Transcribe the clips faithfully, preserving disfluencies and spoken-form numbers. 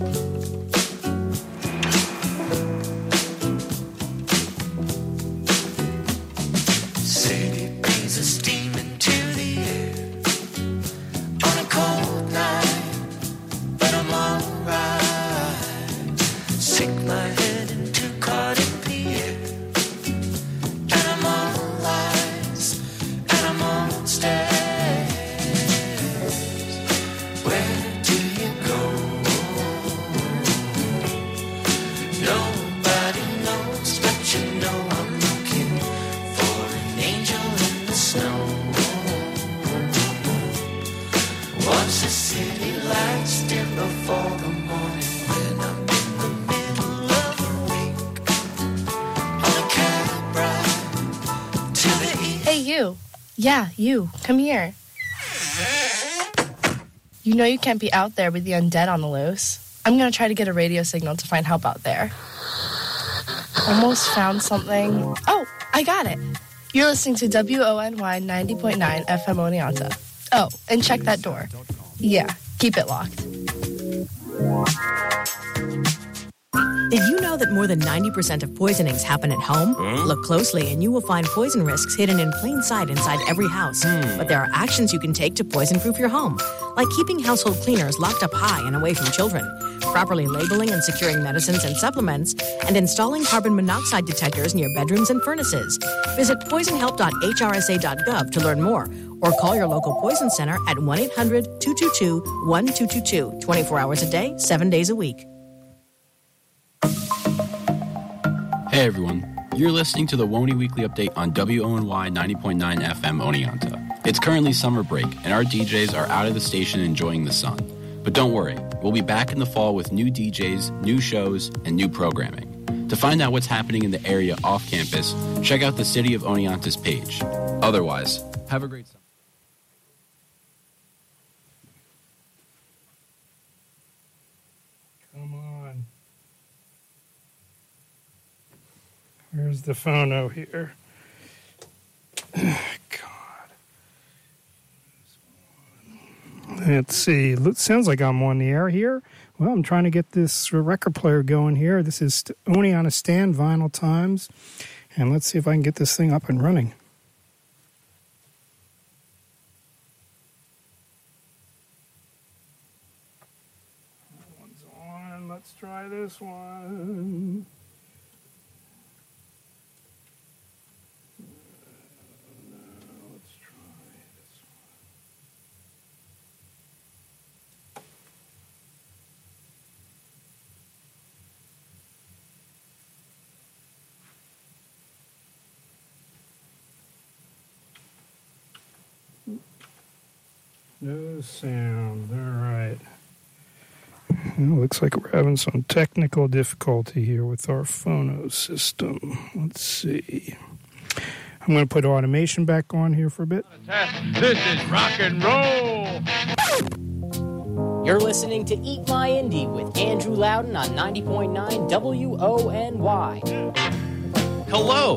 Yeah, you. Come here. You know you can't be out there with the undead on the loose. I'm going to try to get a radio signal to find help out there. Almost found something. Oh, I got it. You're listening to W O N Y ninety point nine F M Oneonta. Oh, and check that door. Yeah, keep it locked. Did you know that more than ninety percent of poisonings happen at home? Huh? Look closely and you will find poison risks hidden in plain sight inside every house. Hmm. But there are actions you can take to poison-proof your home, like keeping household cleaners locked up high and away from children, properly labeling and securing medicines and supplements, and installing carbon monoxide detectors near bedrooms and furnaces. Visit poison help dot H R S A dot gov to learn more, or call your local poison center at one eight hundred two two two one two two two, twenty-four hours a day, seven days a week. Hey everyone, you're listening to the Woney Weekly Update on W O N Y ninety point nine F M Oneonta. It's currently summer break, and our D Js are out of the station enjoying the sun. But don't worry, we'll be back in the fall with new D Js, new shows, and new programming. To find out what's happening in the area off campus, check out the City of Oneonta's page. Otherwise, have a great summer. Come on. Where's the phono here? God. Let's see. It sounds like I'm on the air here. Well, I'm trying to get this record player going here. This is only on a stand, Vinyl Times. And let's see if I can get this thing up and running. That one's on. Let's try this one. No sound. All right. Well, looks like we're having some technical difficulty here with our phono system. Let's see. I'm going to put automation back on here for a bit. This is rock and roll. You're listening to Eat My Indie with Andrew Loudon on ninety point nine W O N Y. Hello.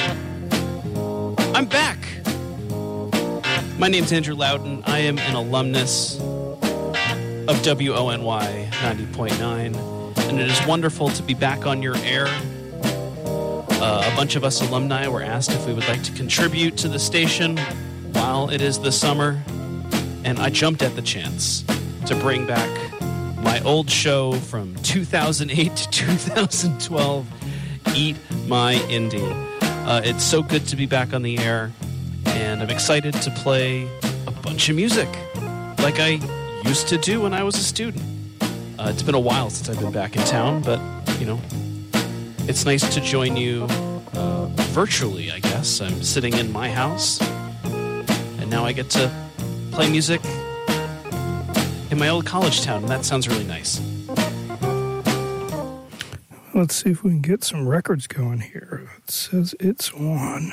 I'm back. My name's Andrew Loudon. I am an alumnus of W O N Y ninety point nine, and it is wonderful to be back on your air. Uh, a bunch of us alumni were asked if we would like to contribute to the station while it is the summer, and I jumped at the chance to bring back my old show from two thousand eight to two thousand twelve, Eat My Indie. Uh, it's so good to be back on the air. And I'm excited to play a bunch of music like I used to do when I was a student. Uh, it's been a while since I've been back in town, but, you know, it's nice to join you uh, virtually, I guess. I'm sitting in my house, and now I get to play music in my old college town, and that sounds really nice. Let's see if we can get some records going here. It says it's on.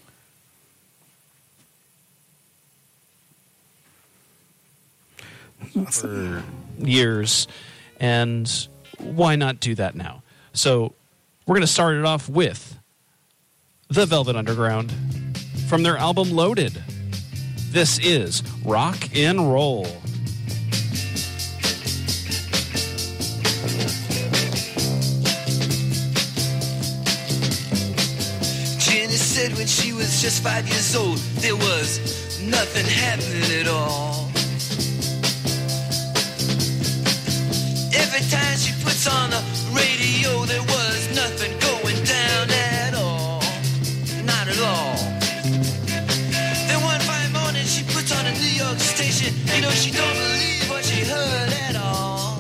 For years, and why not do that now? So we're going to start it off with The Velvet Underground from their album Loaded. This is Rock and Roll. said when she was just five years old, there was nothing happening at all. Every time she puts on the radio, there was nothing going down at all. Not at all. Then one fine morning she puts on a New York station. You know, she don't believe what she heard at all.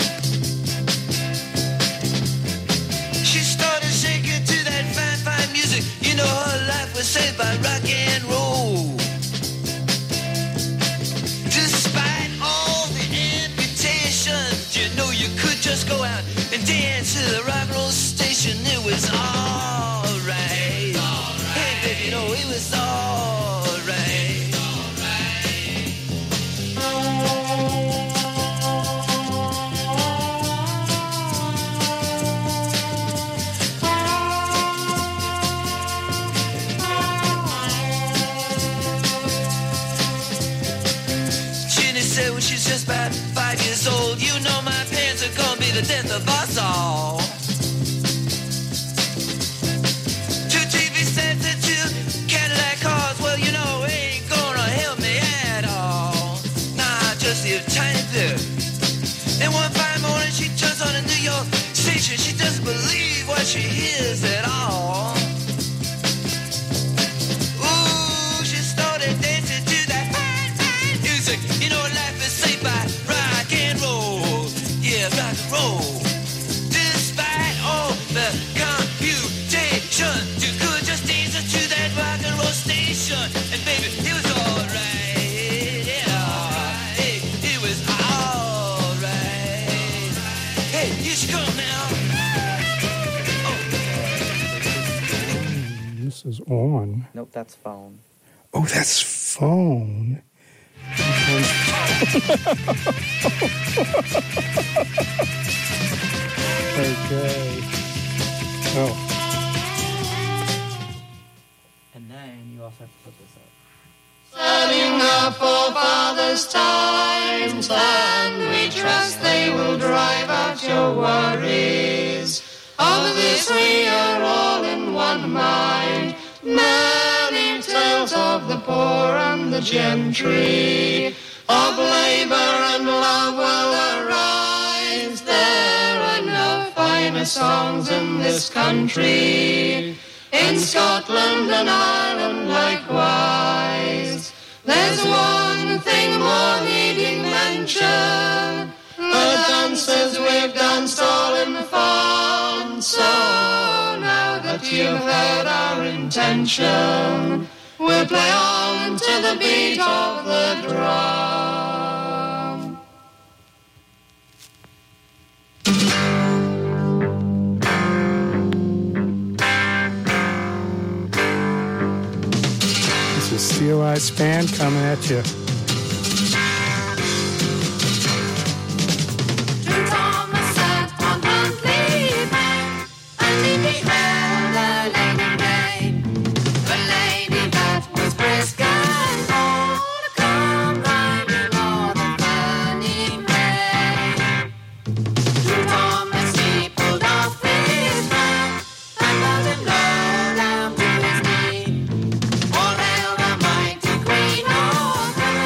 She started shaking to that fine, fine music. You know, her life was saved by rock and roll. Despite all the amputations, you know, you could just go out and dance to the rock and roll station. It was alright. Hey, baby, you know, it was alright. Ginny said when she's just about five years old, you know my parents are gonna be the death of us all. Two T V sets and two Cadillac cars, well, you know, ain't gonna help me at all. Nah, just a tiny bit. Then one fine morning she turns on a New York station. She doesn't believe what she hears at all. Ooh, she started dancing to that fine, fine music. You know, life is saved by rock and roll. Yeah, rock and roll. Despite all the computation, you could just dance to that rock and roll station. And baby, it was alright. Yeah, hey, it was alright. Hey, you should come now. This is on. Nope, that's phone. Oh, that's phone. Okay. Oh. And then you also have to put this up. Setting our forefathers' times, and we trust they will drive out your worries. Of this we are all in one mind. Many tales of the poor and the gentry, of labor and love will arise. There are no finer songs in this country, in Scotland and Ireland likewise. There's one thing more needing mention, the dances we've danced all in fun. So now that you've heard our intention, we'll play on to the beat of the drum. This is Steel Eye Span coming at you. All hail the mighty Queen of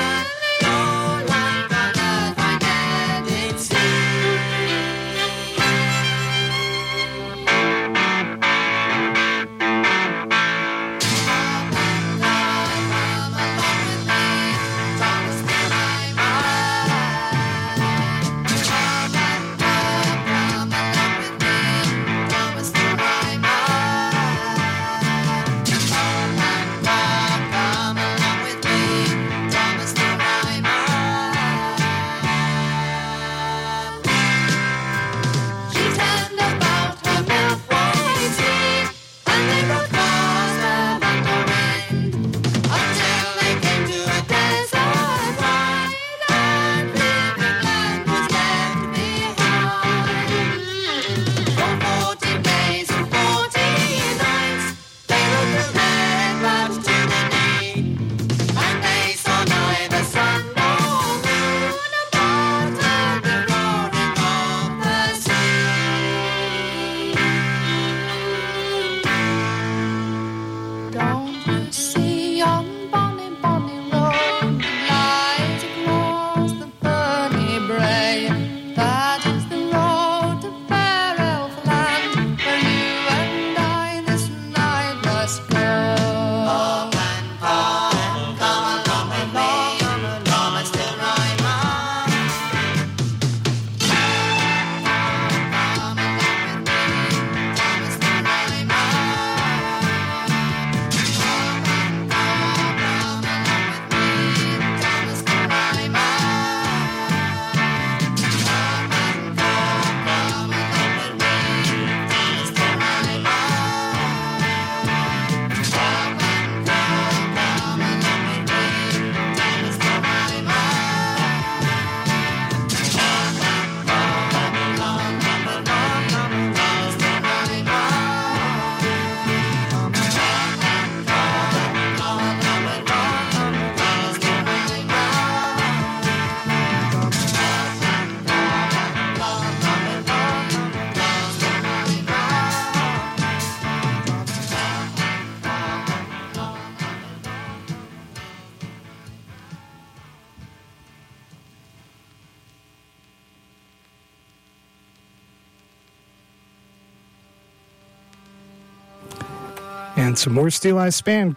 And some more Steel Eye Span.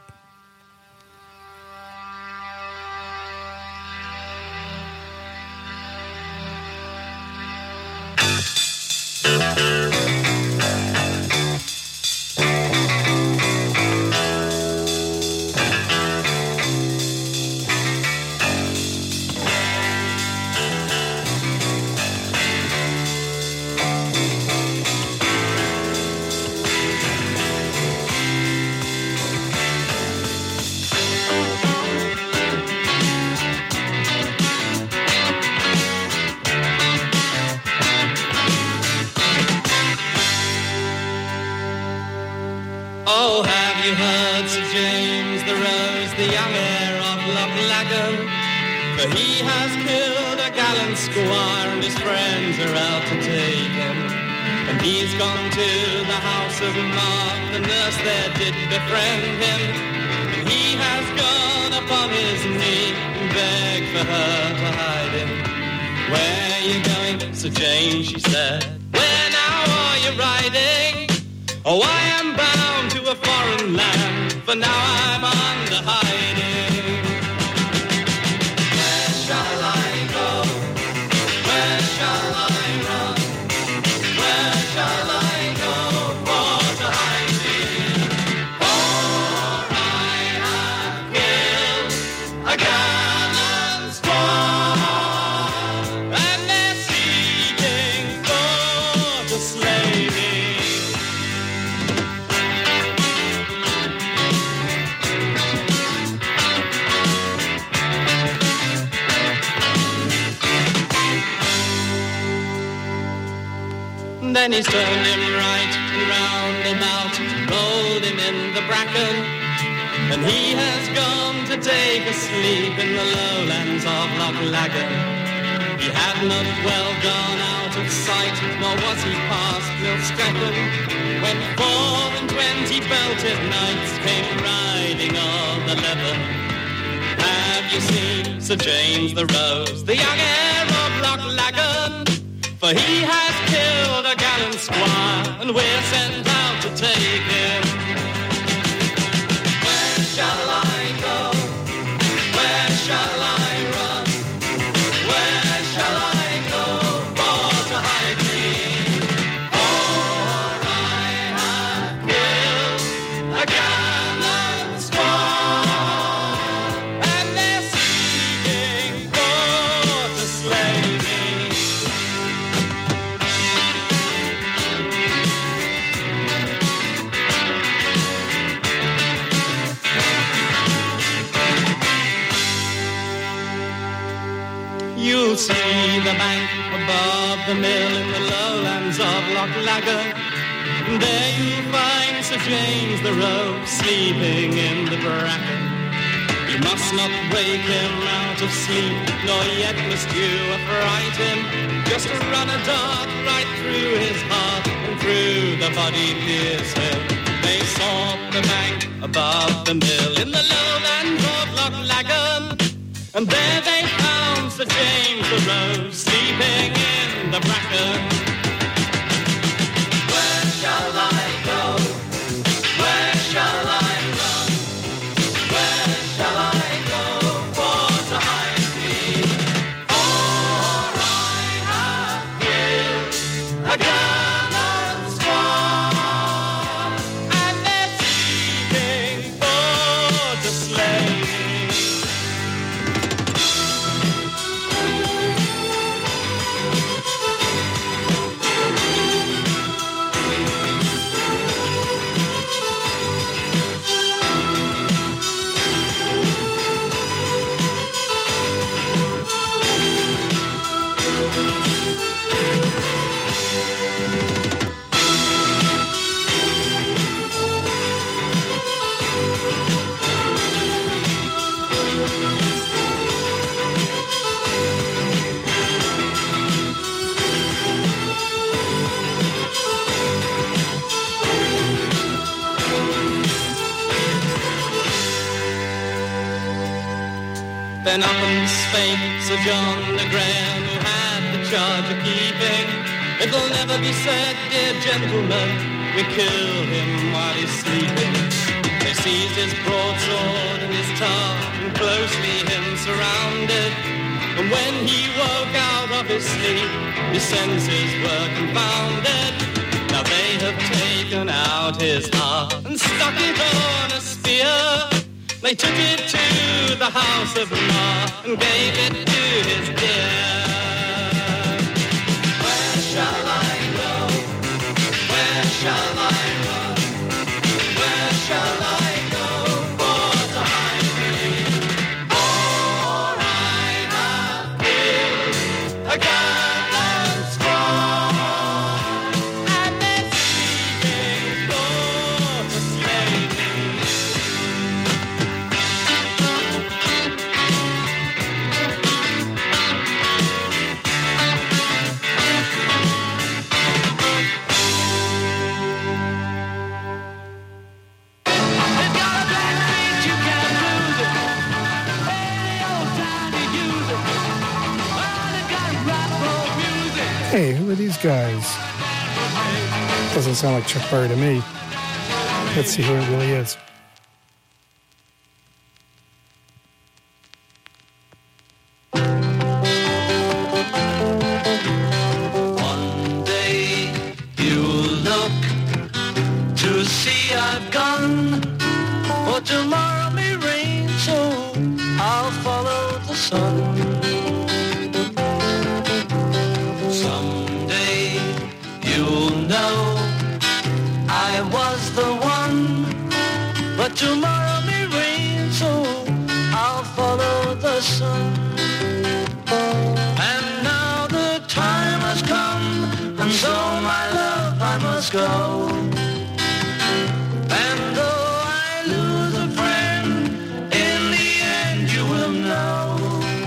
Oh, have you heard Sir James the Rose, the young heir of Lochlegan? For he has killed a gallant squire, and his friends are out to take him. And he's gone to the house of Mark, the nurse there did befriend him. And he has gone upon his knee and begged for her to hide him. Where are you going, Sir James, she said. Where now are you riding? Oh, I am bound to a foreign land, for now I'm under hiding. Where shall I go? Where shall I run? Where shall I go for to hide me? For I have killed a gallant squire, and they're seeking for to slay me. Then he's turned him right and round about, rolled him in the bracken, and he has gone to take a sleep in the lowlands of Lochlegan. He had not well gone out of sight, nor was he past Millstrecken, when four and twenty belted knights came riding on the Leven. Have you seen Sir James the Rose, the young heir of Lochlegan? For he has killed a gallant squire, and we're sent out to take him. Where shall I go? Where shall I run? Where shall I go for to hide me? For I have killed a gallant squire, and they're seeking for to slay me. You'll see the bank above the mill in the lowlands of Lochlegan. There you'll find Sir James the Rose sleeping in the bracken. You must not wake him out of sleep, nor yet must you affright him. Just run a dart right through his heart, and through the body pierce him. They sought the bank above the mill in the lowlands of Lochlegan, and there they found Sir James the Rose sleeping in the bracken. Where shall I go? Where shall I run? Where shall I go for to hide me? For I have killed a gallant squire, and they're seeking for to slay me. Then up and spake Sir John de Graham, who had the charge of keeping. It'll never be said, dear gentlemen, we killed him while he's sleeping. he sees his broadsword and his tongue closely him surrounded. And when he woke out of his sleep, his senses were confounded. Now they have taken out his heart and stuck it on a spear. They took it to the house of Ma and gave it to his dear. Where shall I go? Where shall I run? Where shall I go for to hide me? For I have built a garden strong, and they're seeking for to slay me. Hey, who are these guys? Doesn't sound like Chuck Berry to me. Let's see who it really is. One day you'll look to see I've gone, for tomorrow may rain, so I'll follow the sun. Someday you'll know I was the one, but tomorrow may rain, so I'll follow the sun. And now the time has come, and so my love I must go. And though I lose a friend, in the end you will know.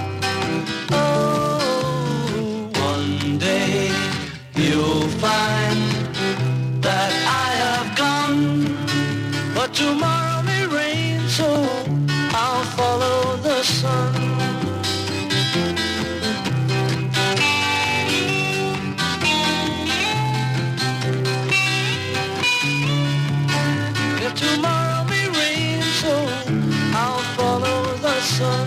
Oh, one day you'll find that I have gone, but tomorrow may rain, so I'll follow the sun. If tomorrow may rain, so I'll follow the sun.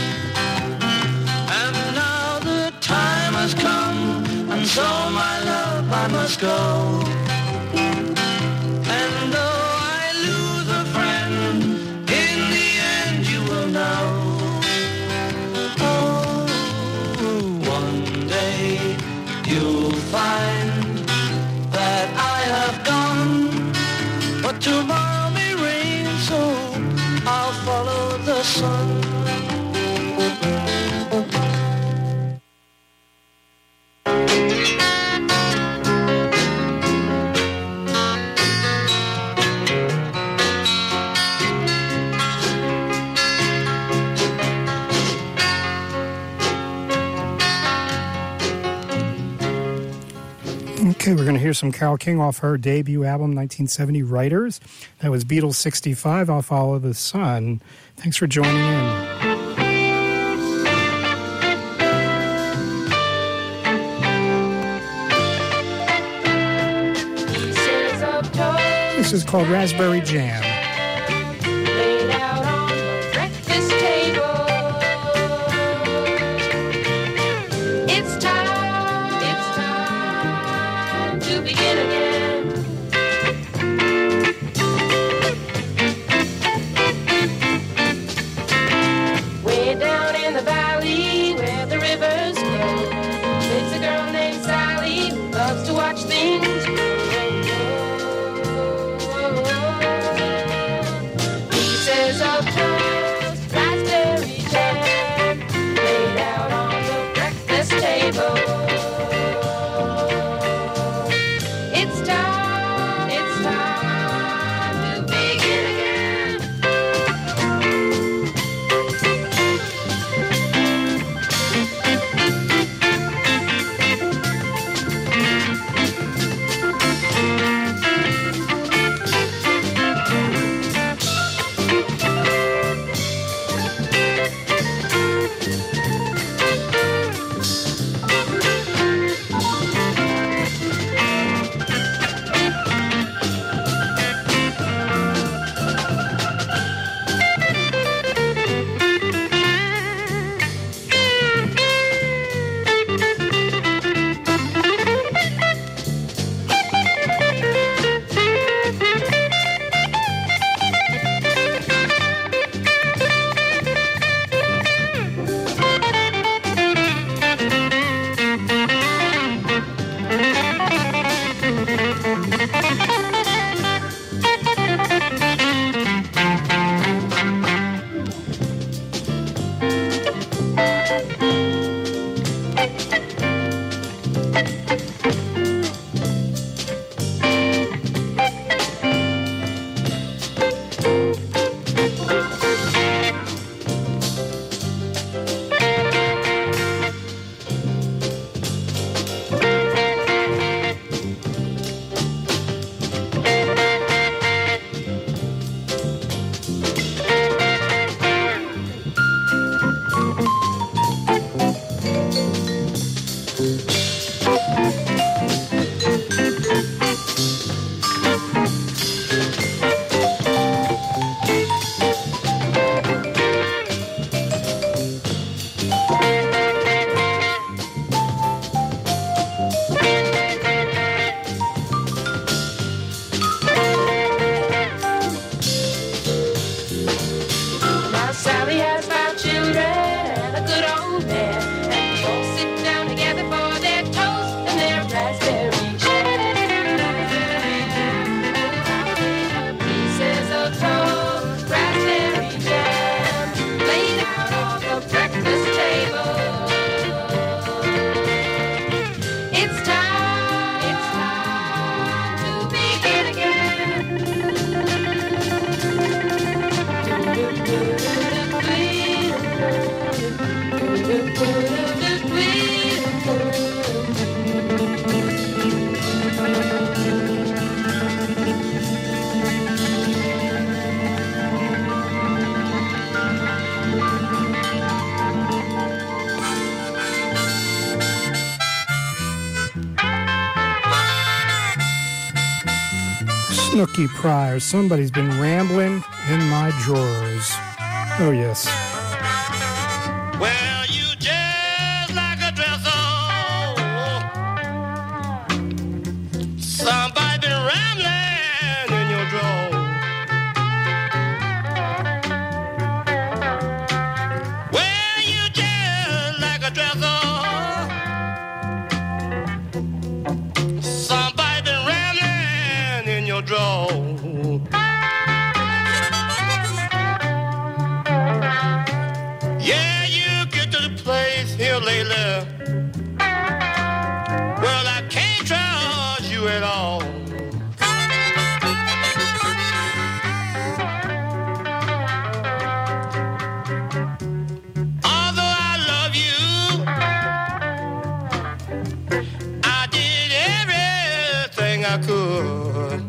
And now the time has come, and so my love I must go. And though I lose a friend, in the end you will know. Oh, one day you'll find that I have gone, but tomorrow may rain, so I'll follow the sun. Okay, we're going to hear some Carole King off her debut album, nineteen seventy, Writers. That was Beatles sixty-five, I'll Follow the Sun. Thanks for joining in. This is called Raspberry Jam. Laid out on the breakfast table. It's time, it's time to begin again. Way down in the valley where the rivers flow, lives a girl named Sally who loves to watch things grow. Pieces of toast, raspberry jam, laid out on the breakfast table. It's time, it's time to begin again. Now Sally has five children and a good old man, and they all sit down together for their toast and their raspberry jam. Pieces of toast, raspberry jam, laid out on the breakfast table. It's time, it's time to begin again. Snooky Pryor, somebody's been rambling in my drawers. Oh, yes. Well, you just like a dresser. Somebody been rambling in your drawer. Well, you just like a dresser. Somebody been rambling in your drawer. Yeah, you get to the place here lately. Well, I can't trust you at all. Although I love you, I did everything I could.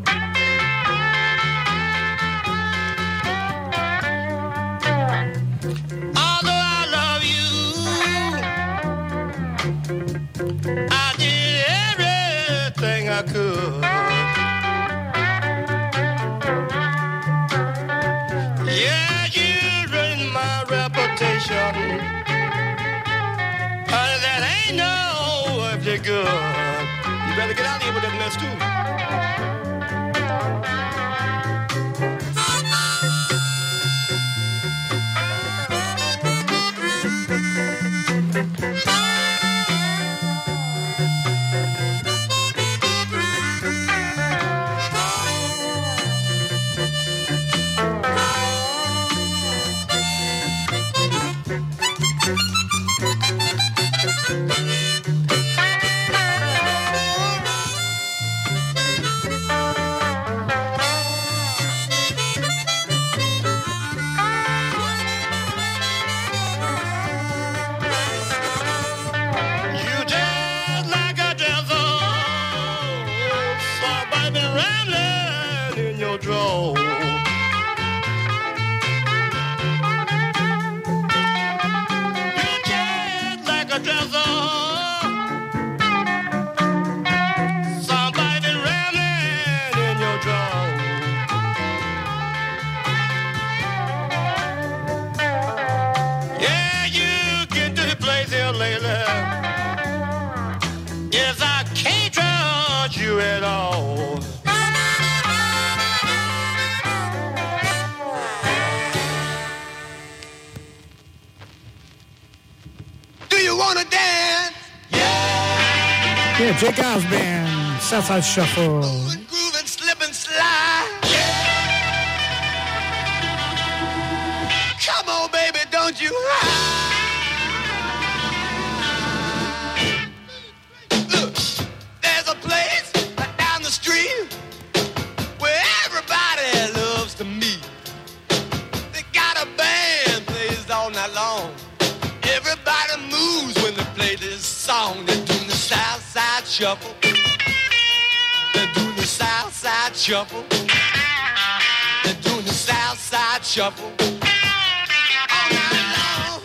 Although I love you, I did everything I could. Yeah, you ruined my reputation. Honey, that ain't no if you're good. You better get out of here with that mess too. You just like a devil. Somebody been rambling in your drawer. You just like a devil. Somebody been rambling in your drawer. Yeah, you get to the place here lately. Yes, I can't trust you at all. Do you want to dance? Yeah, Jake House Band. Southside Shuffle. Groove and slip and slide. Come on, baby, don't you hide. Look, there's a place down the street where everybody loves to meet. They got a band plays all night long. Everybody moves when they play this song. They're doing the Southside Shuffle. They're doing the Southside Shuffle. They're doing the Southside Shuffle. All night long.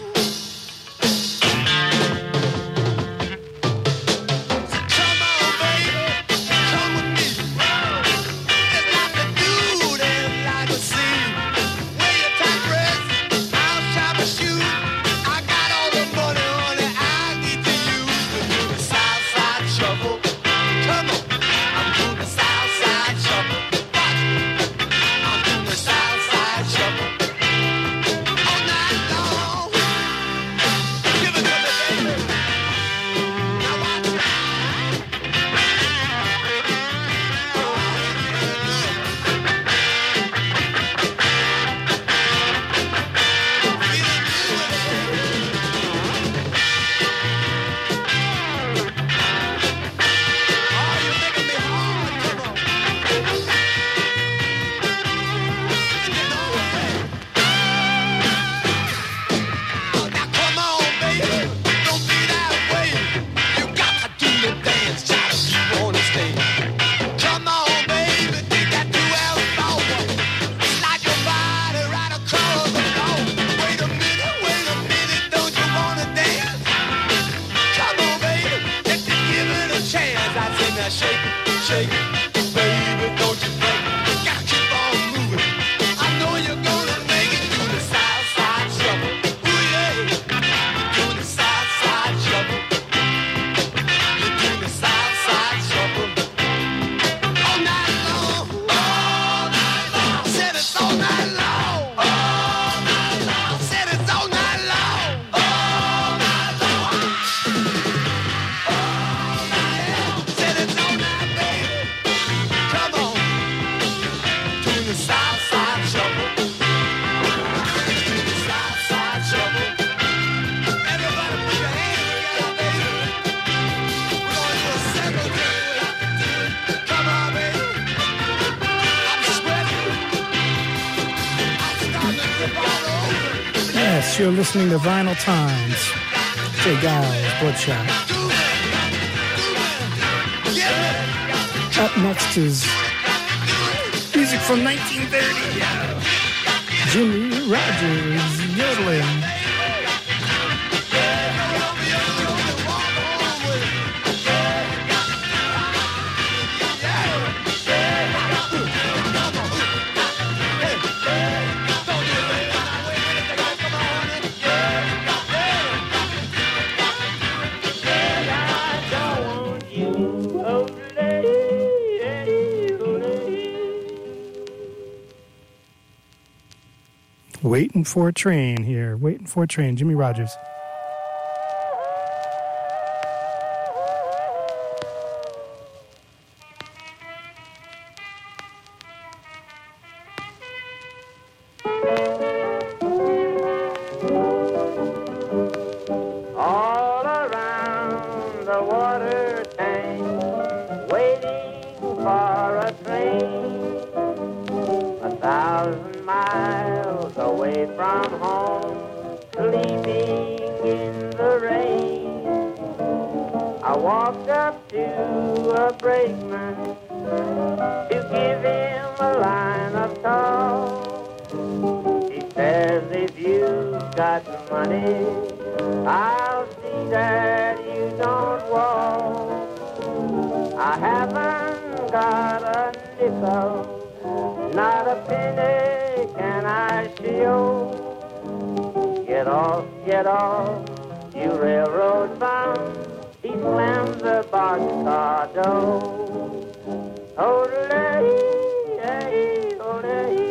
So come on, baby, come with me. There's lots to do, there's lots to see. Wear your tight dress, I'll shop a shoe. I got all the money, honey, I need to use. We're doing the Southside Shuffle. Come on, I'm doing the Southside Shuffle. Watch me. I'm doing the Southside Shuffle. All night long. Give it to me, baby. Now watch me. Oh, you're making me hard. Come on. Get on. Now come on, baby. Don't be that way. You got to do the dance, child, if you wanna stay. Come on, baby. Take that two-hour forward. Slide your body right across the floor. Wait a minute, wait a minute. Don't you wanna dance? Come on, baby. Let me give it a chance. I say now shake it, shake it. Baby, don't you break it. Gotta keep on moving. I know you're gonna make it through the Southside Shuffle. Ooh, yeah. Doing the Southside Shuffle. You're doing the Southside Shuffle. All night long. All night long. Said it's all night long. All night long. Said it's all night long. All night long. Said it's all night, baby. Come on. Doing the Southside Shuffle. Doing the Southside Shuffle. Everybody put your hands together, baby. We're gonna do a second thing. Come on, baby. I'm sweating. I'm starting to trip all over. Yes, you're listening to Vinyl Times. J. Giles, Bloodshot. Up next is music from nineteen thirty. Jimmy Rogers yodeling. Waiting for a train here. Waiting for a train. Jimmy Rogers. All around the water tank, waiting for a train. A thousand miles away from home, sleeping in the rain. I walked up to a brakeman to give him a line of talk. He says, if you've got money, I'll see that you don't walk. I haven't got a nickel, not a penny can I show. Get off, get off, you railroad bum. He slammed the boxcar door. Ole, hey, ole.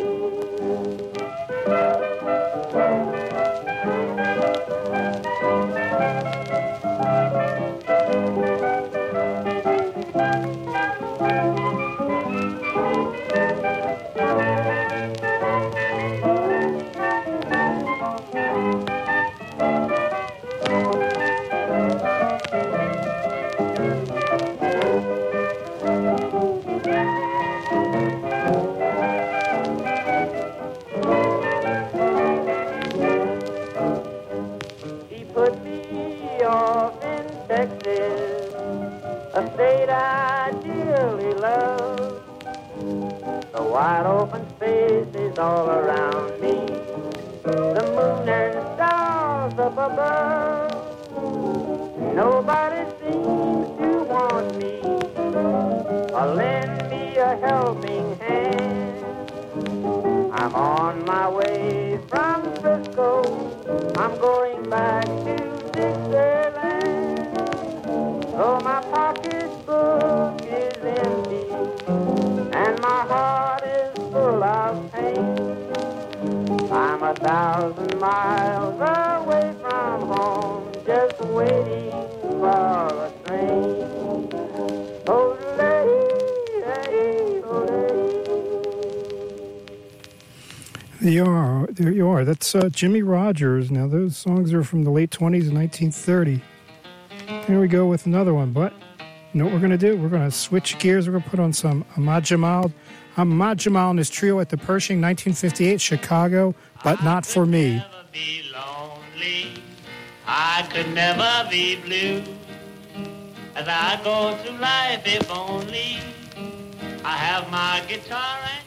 wide open spaces all around me, the moon and stars up above. Nobody seems to want me or lend me a helping hand. I'm on my way from Frisco, I'm going back to Dixieland. Though my pocketbook is empty and my heart is full of pain, I'm a thousand miles away from home, just waiting for a train. Oh, lady, lady, oh, lady. There you are. There you are. That's uh, Jimmy Rogers. Now, those songs are from the late twenties and nineteen thirty. Here we go with another one. But you know what we're going to do? We're going to switch gears. We're going to put on some Ahmad Jamal. Ahmad Jamal and his trio at the Pershing, nineteen fifty-eight, Chicago, But Not For Me. I could never be blue as I go through life, if only I have my guitar and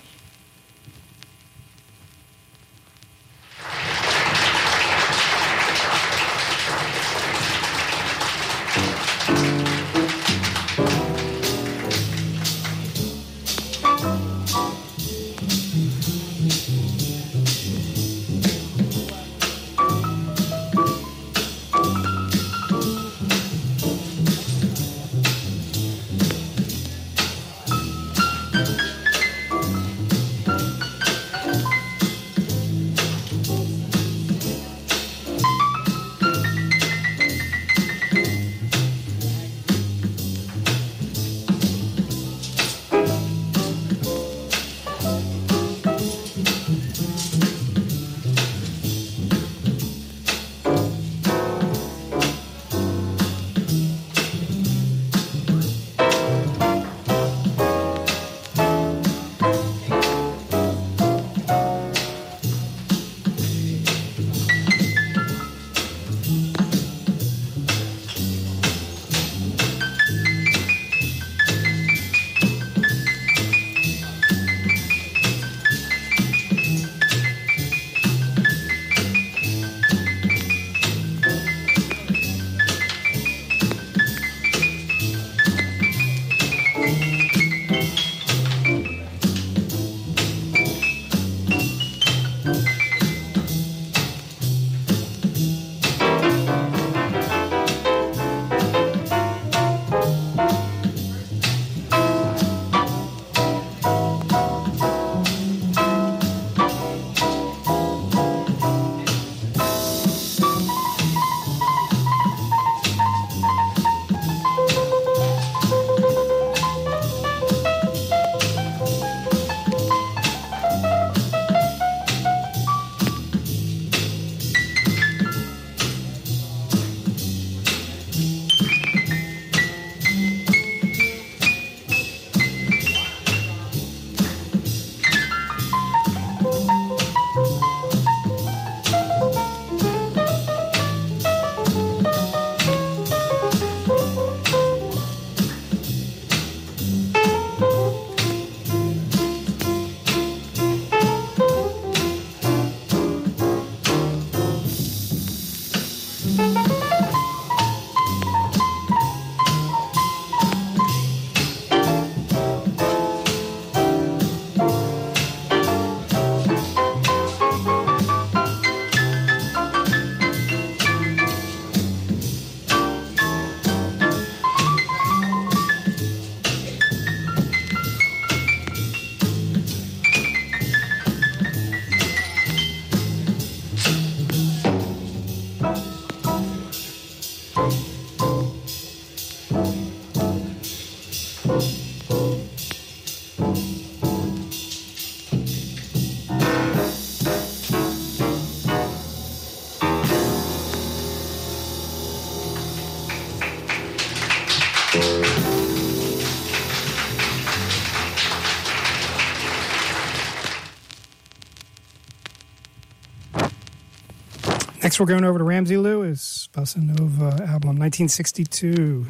Next, we're going over to Ramsey Lewis, Bossa Nova album, nineteen sixty-two.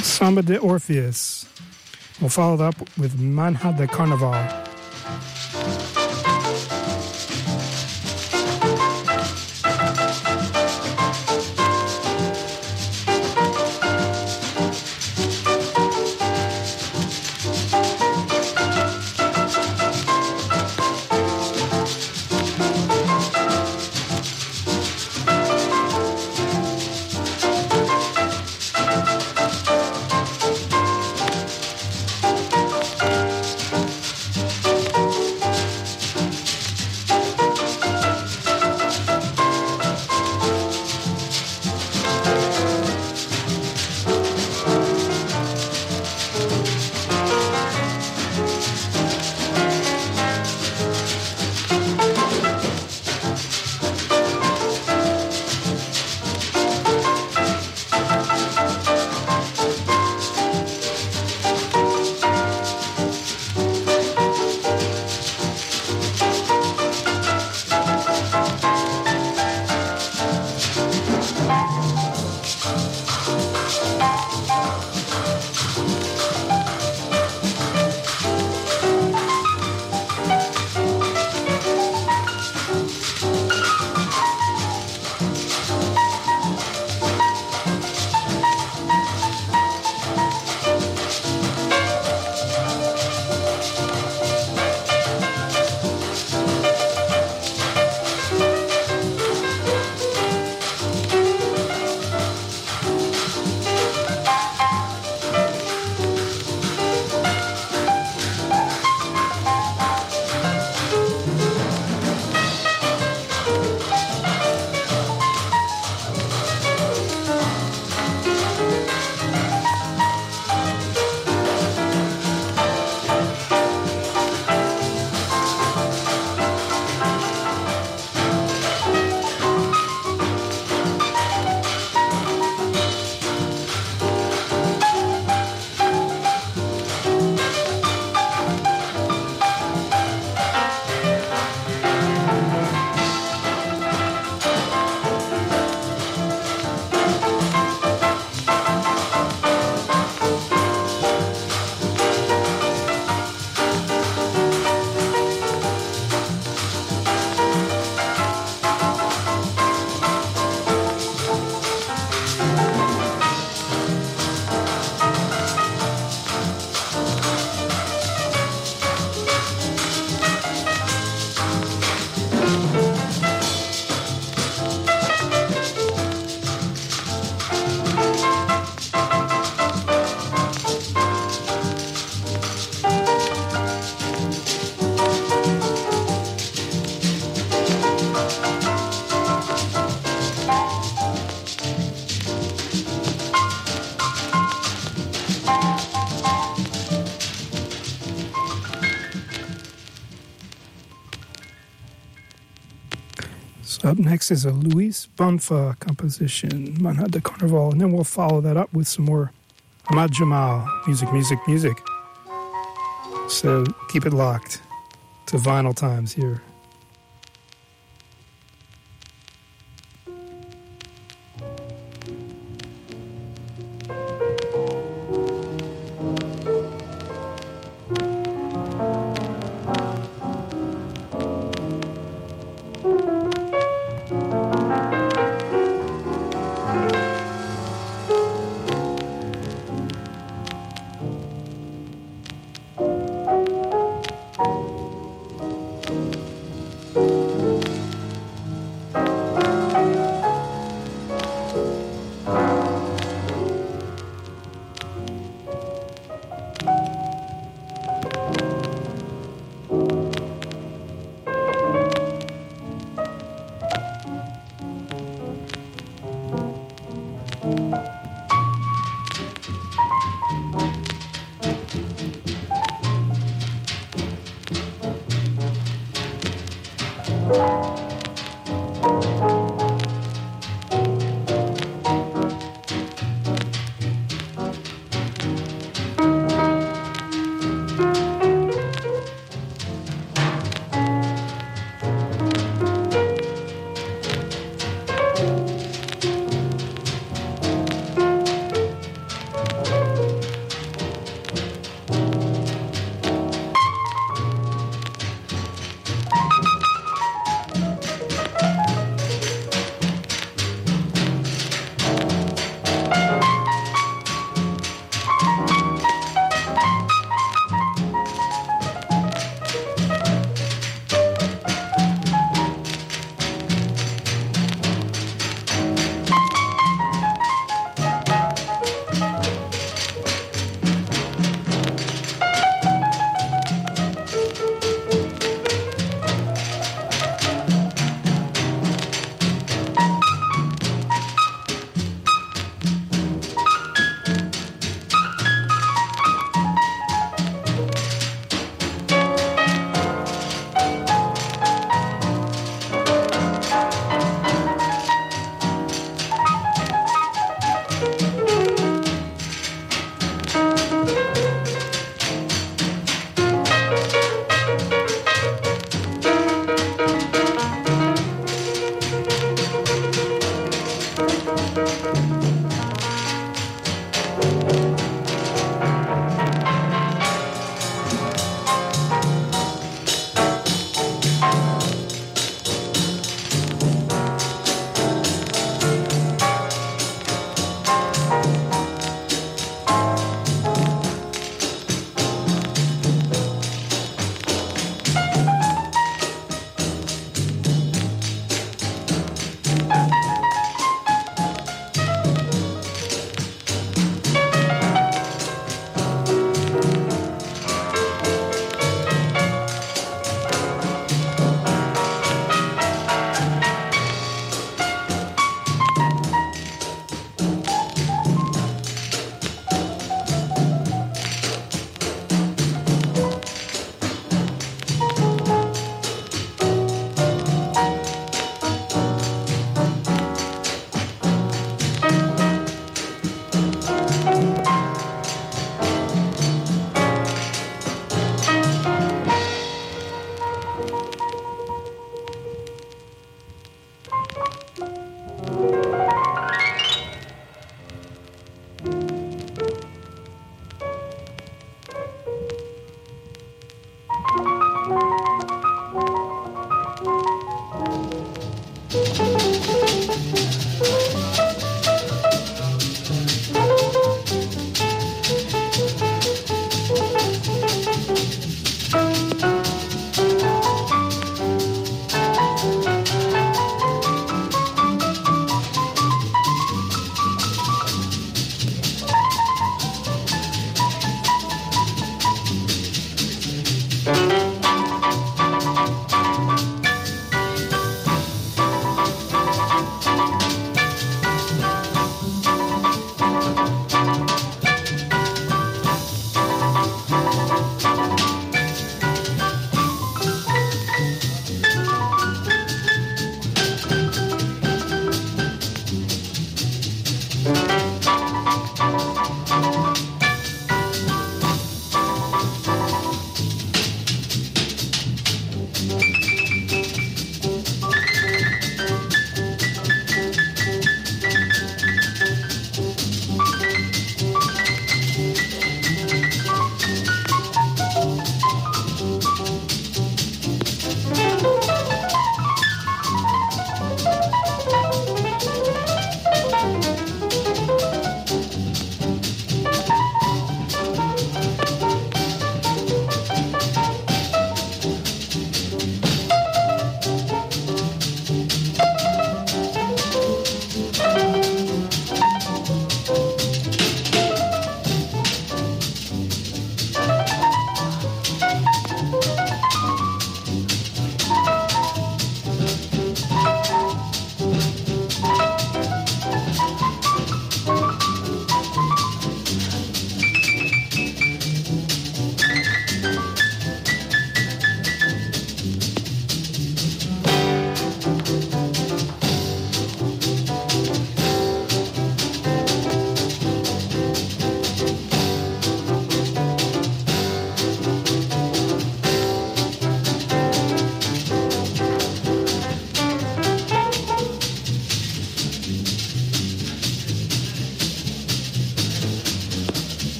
Samba de Orpheus. We'll follow it up with Manha de Carnaval. Up next is a Luis Bonfa composition, Manha de Carnaval, and then we'll follow that up with some more Ahmad Jamal, music, music, music. So keep it locked to Vinyl Times here.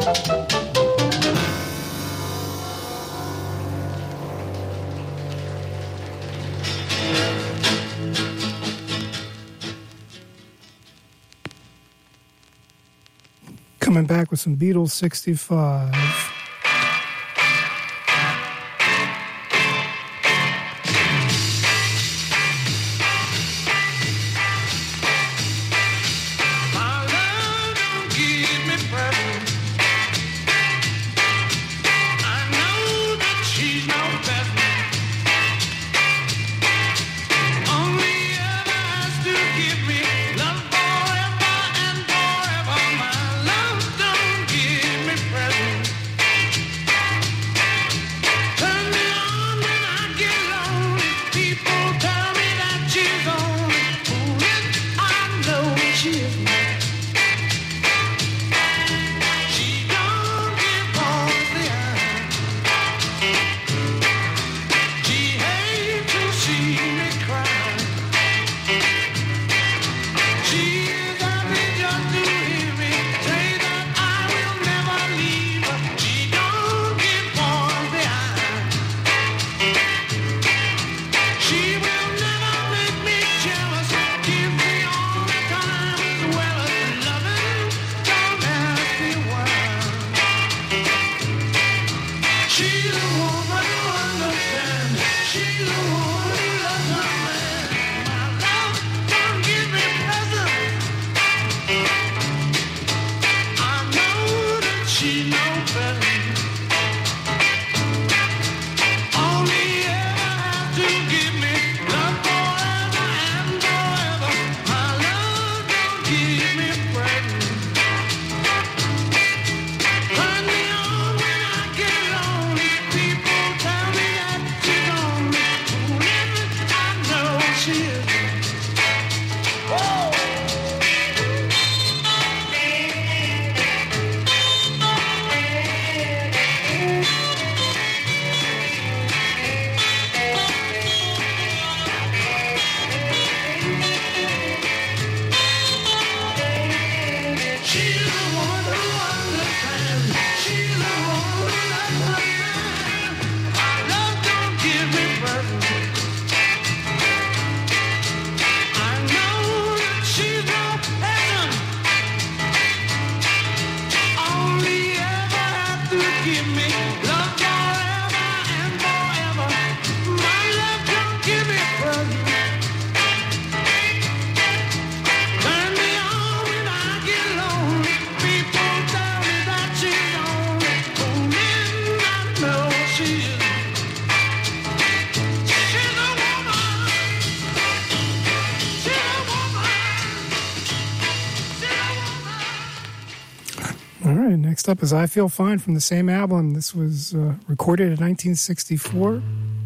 Coming back with some Beatles sixty-five. Next up is I Feel Fine from the same album. This was uh, recorded in nineteen sixty-four.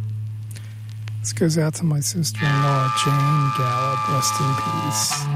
This goes out to my sister-in-law, Jane Gallup. Rest in peace.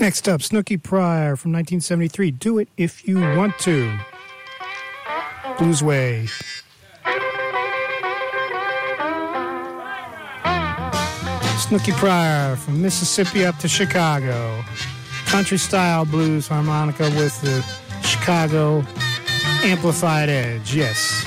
Next up, Snooky Pryor from nineteen seventy-three. Do It If You Want To. Blues Way. Snooky Pryor from Mississippi up to Chicago. Country style blues harmonica with the Chicago amplified edge. Yes.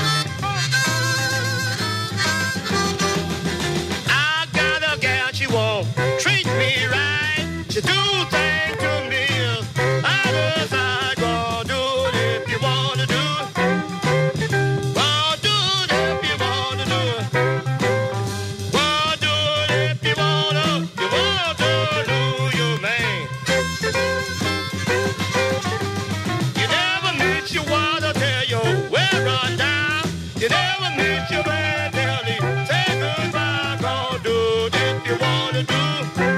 I got a gal, she won't treat me right. She do things to me. I decide, go do it if you want to do it. Go do it if you want to do it. Go do it if you want to. You want to lose your man. You never meet your water till your well run down. You never meet your man till he say goodbye. Go do it if you want to do.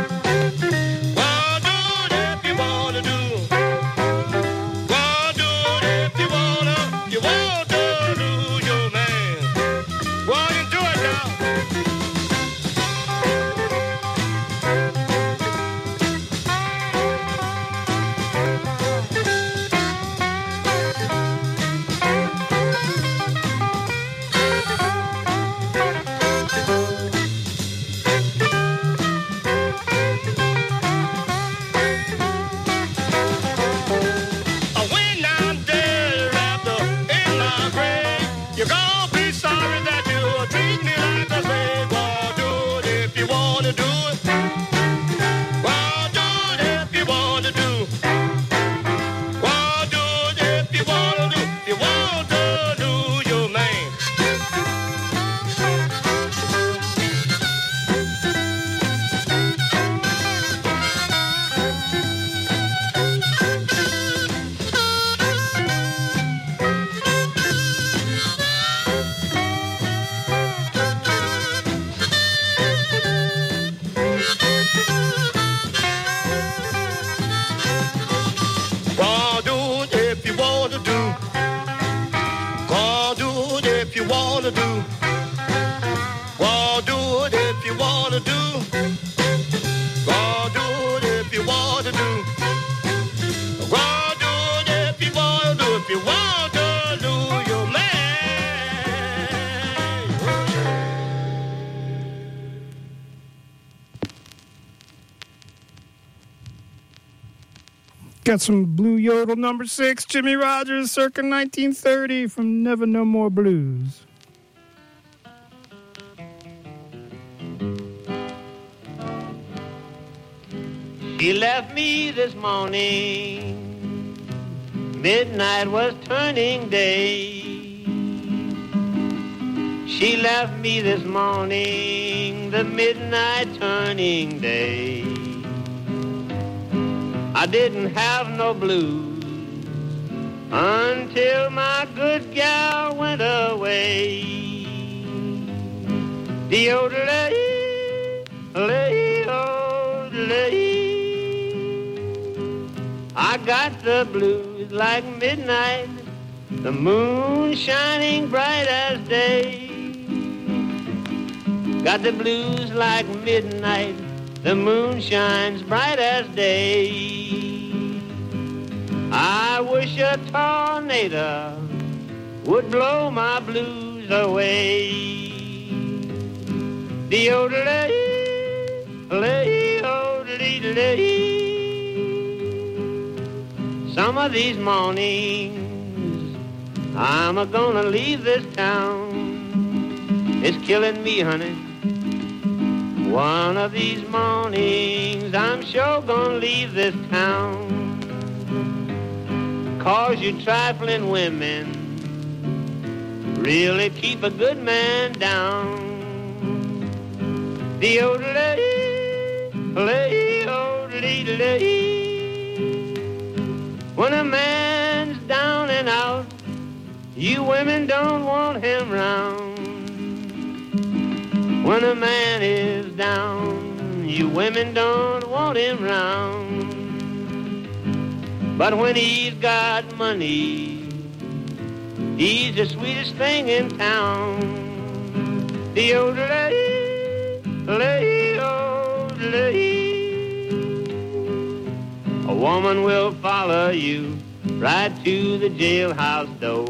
Go do it if you want to do. Go do it if you want to. You want to lose your man. Go on and do it now. When I'm dead, wrapped up in my grave, you're gonna be sorry that you treat me like a slave. Well, do it if you wanna do it. Well, do it if you wanna do. Well, do it if you wanna do. If you want to lose your man. Go do it if you wanna do. Go do it if you wanna do. Go do it if you wanna do. Go do it if you wanna do. Go do it if you wanna do. If you want to lose your man. Got some Blue Yodel number six, Jimmy Rogers, circa nineteen thirty from Never No More Blues. She left me this morning. Midnight was turning day. She left me this morning, the midnight turning day. I didn't have no blues until my good gal went away. De-o-de-lay, lay-o-de-lay. I got the blues like midnight, the moon shining bright as day. Got the blues like midnight, the moon shines bright as day. I wish a tornado would blow my blues away. De-o-de-lay, lay-o-de-lay. Some of these mornings I'm a-gonna leave this town. It's killing me, honey. One of these mornings I'm sure gonna leave this town. 'Cause you trifling women really keep a good man down. De-o-de-lay, lay-o-de-lay. When a man's down and out, you women don't want him round. When a man is down, you women don't want him round. But when he's got money, he's the sweetest thing in town. De-o-de-lay, lay-o-de-lay. A woman will follow you right to the jailhouse door.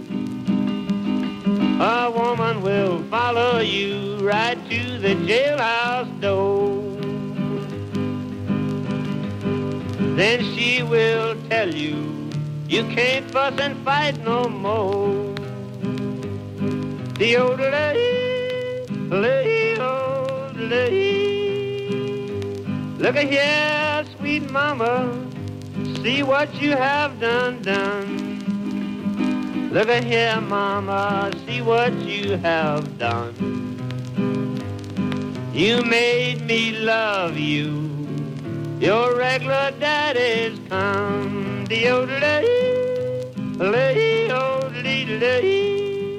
A woman will follow you right to the jailhouse door. Then she will tell you you can't fuss and fight no more. The old lady, lady, old lady. Look at here, sweet mama, see what you have done, done. Look at here, mama, see what you have done. You made me love you. Your regular daddy's come. The old lady, lady, old lady, lady.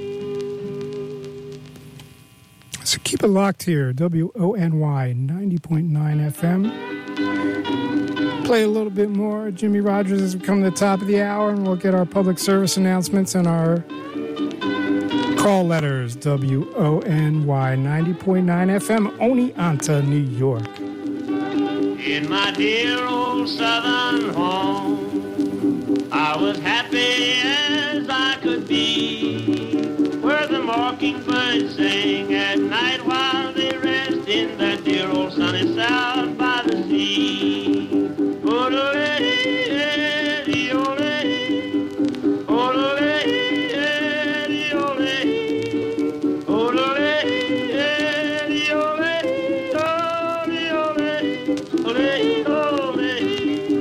So keep it locked here, W O N Y ninety point nine F M. Play a little bit more Jimmy Rogers as we come to the top of the hour, and we'll get our public service announcements and our call letters. W O N Y ninety point nine F M, Oneonta, New York. In my dear old southern home, I was happy as I could be, where the mockingbirds sing at night while they rest in that dear old sunny south by the sea. Oh, the lady, the old lady, oh, the lady, the old lady, oh, the lady, the old lady, oh, the old lady, oh, lady, oh, lady.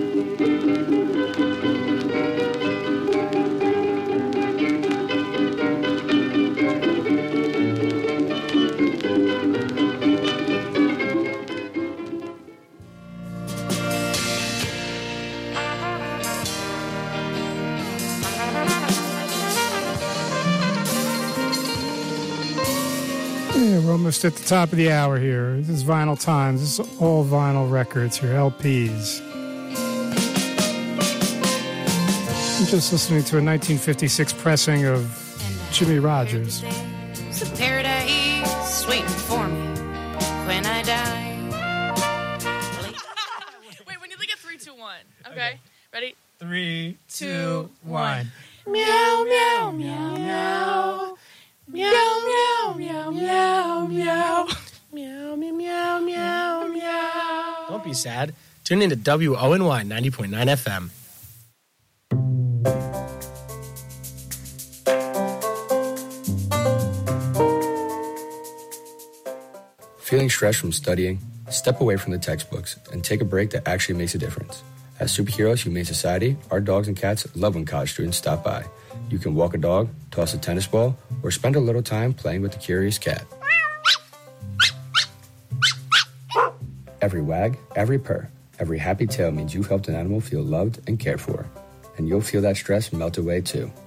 Yeah, we're almost at the top of the hour here. This is Vinyl Times. This is all vinyl records here, L Ps. I'm just listening to a nineteen fifty-six pressing of Jimmy Rogers. It's a paradise waiting for me when I die. Wait, we need like a three, two, one. Okay, ready? Three, two, one. Meow, meow, meow, meow. Meow, meow, meow, meow, meow. Meow, meow, meow, meow, meow. Don't be sad. Tune in to W O N Y ninety point nine F M. Feeling stressed from studying? Step away from the textbooks and take a break that actually makes a difference. At Superheroes Humane Society, our dogs and cats love when college students stop by. You can walk a dog, toss a tennis ball, or spend a little time playing with the curious cat. Every wag, every purr, every happy tail means you've helped an animal feel loved and cared for. And you'll feel that stress melt away too.